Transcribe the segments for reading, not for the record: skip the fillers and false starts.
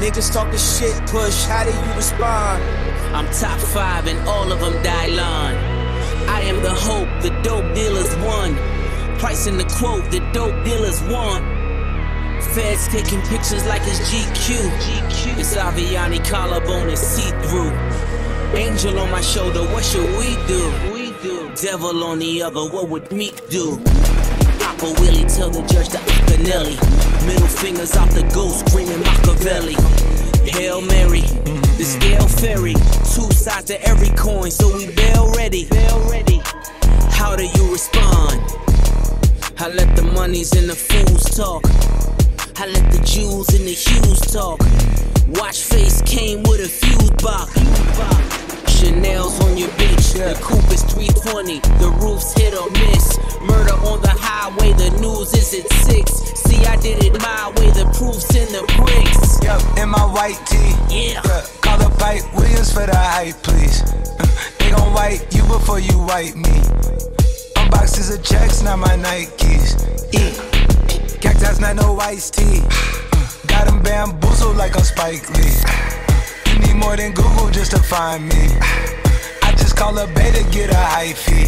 Niggas talking shit, push, how do you respond? I'm top 5 and all of them die line. I am the hope, the dope dealers won. Price in the quote, the dope dealers want. Feds taking pictures like it's GQ. It's Aviani collarbone and see-through. Angel on my shoulder, what should we do? Devil on the other, what would Meek do? Papa Willie tell the judge to Acanelli. Middle fingers off the ghost, screaming Machiavelli. Hail Mary, the scale fairy. 2 sides to every coin, so we bail ready. How do you respond? I let the monies and the fools talk. I let the Jews and the Hughes talk. Watch face came with a fuse box. Chanel's on your bitch. The coupe is 320. The roof's hit or miss. Murder on the highway. The news is at 6. See, I did it my way. The proof's in the bricks. In my white tee. Call up Pipe Williams for the hype, please. They gon' wipe you before you wipe me. Boxes of checks, not my Nikes. Cactus, not no iced tea. Got them bamboozled like I'm Spike Lee. You need more than Google just to find me. I just call a beta, get a high fee.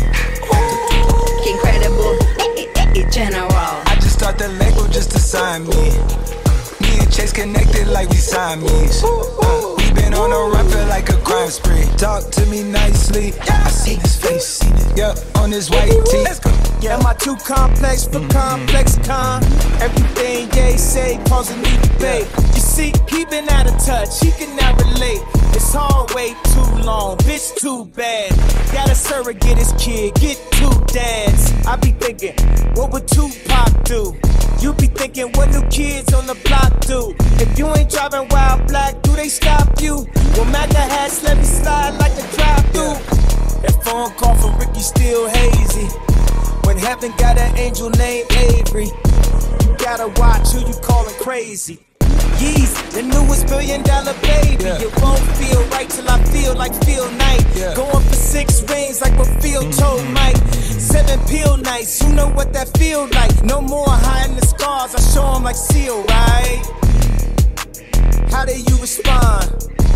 Incredible, general. I just start the label just to sign me. Me and Chase connected like we Siamese. We been on a run, feel like a crime spree. Talk to me nicely. I seen his face, seen it. On his white tee. Let's go. Am I too complex for complex con? Everything they say causing me debate. You see, he been out of touch, he can not relate. It's hard, wait too long, bitch too bad. Got a surrogate his kid, get 2 dads. I be thinking, what would Tupac do? You be thinking, what new kids on the block do? If you ain't driving wild black, do they stop you? Well, MAGA hats let me slide like a drive-through. That phone call from Ricky still hazy. When heaven got an angel named Avery, you gotta watch who you callin' crazy. Yeezy, the newest $1 billion baby. It won't feel right till I feel like Phil Knight. Going for 6 rings like what Phil told Mike. 7 pill nights, you know what that feel like. No more hiding the scars, I show 'em like Seal, right? How do you respond?